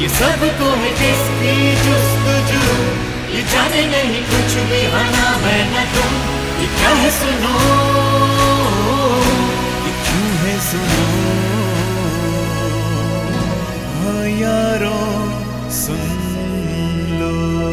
सबको है किसकी जुस्तजू, ये जाने नहीं कुछ भी हाँ ना मैं ना तुम। ये क्या है सुनो, ये क्यों है सुनो, हाँ यारों सुन लो।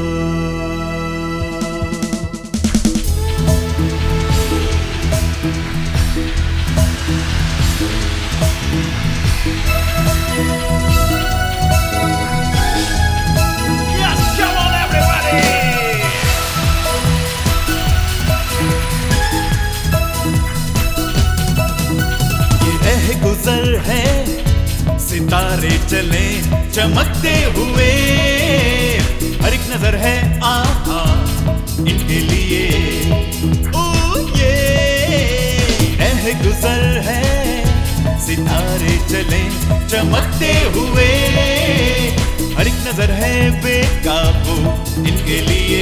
गुजर है सितारे चले चमकते हुए, हर एक नजर है आहा इनके लिए। ओ ये गुजर है सितारे चले चमकते हुए, हर एक नजर है बेकाबू इनके लिए।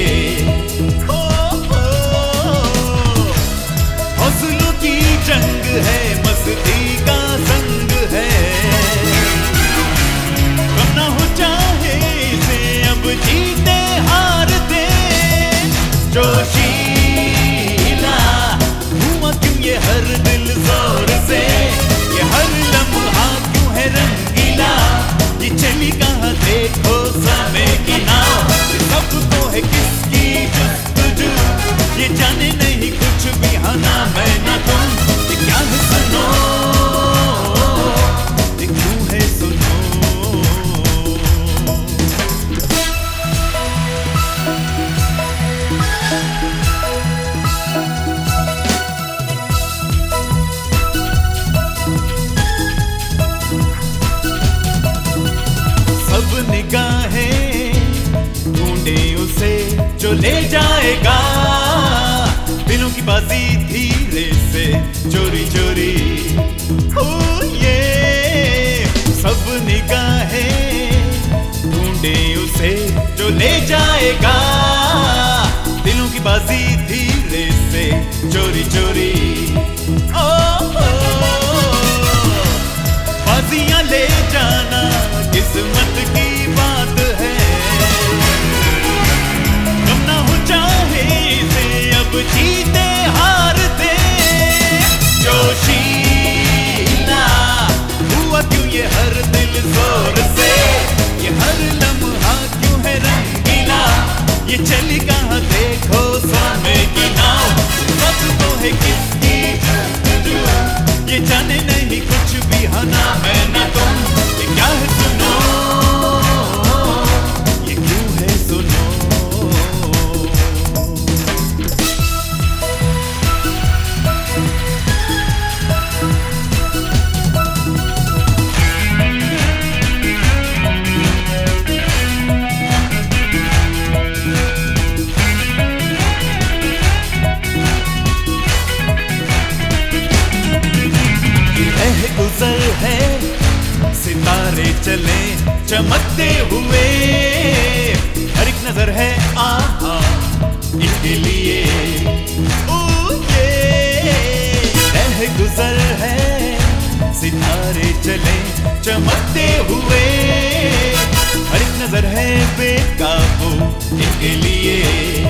हौसलों की जंग है, मस्ती का संग है, कम ना हो चाहे इसे अब जीते हारते। जोशीला हुआ क्यों ये हर दिल जोर से, ये हर लम्हा क्यों है रंगीला, ये चली कहाँ देखो समय की नाव। सबको है किसकी जुस्तजू, ये जाने नहीं कुछ भी हाँ ना मैं ना तुम। ये क्या है सुनो, ये क्यों है सुनो। सब निगाहें ढूंढे उसे जो ले जाएगा, दिलों की बाजी धीरे से चोरी चोरी। ओ ये सब निगाहें ढूंढे उसे जो ले जाएगा, दिलों की बाजी धीरे से चोरी चोरी। ओ बाजियां ले जाना किस्मत की बात है, कम ना हो चाहे इसे अब जीते हारते। जोशीला हुआ क्यों ये हर दिल जोर से, ये हर लम्हा क्यों है रंगीला, ये चली कहाँ देखो समय की नाव। सबको है किसकी जुस्तजू, ये जाने नहीं कुछ भी हाँ ना मैं ना तुम। ये क्या है सुनो, ये क्यों है सुनो। गुजर है सितारे चले चमकते हुए, हर एक नजर है आहा इनके लिए। ओ ये गुजर है सितारे चले चमकते हुए, हर एक नजर है बेकाबू इनके लिए।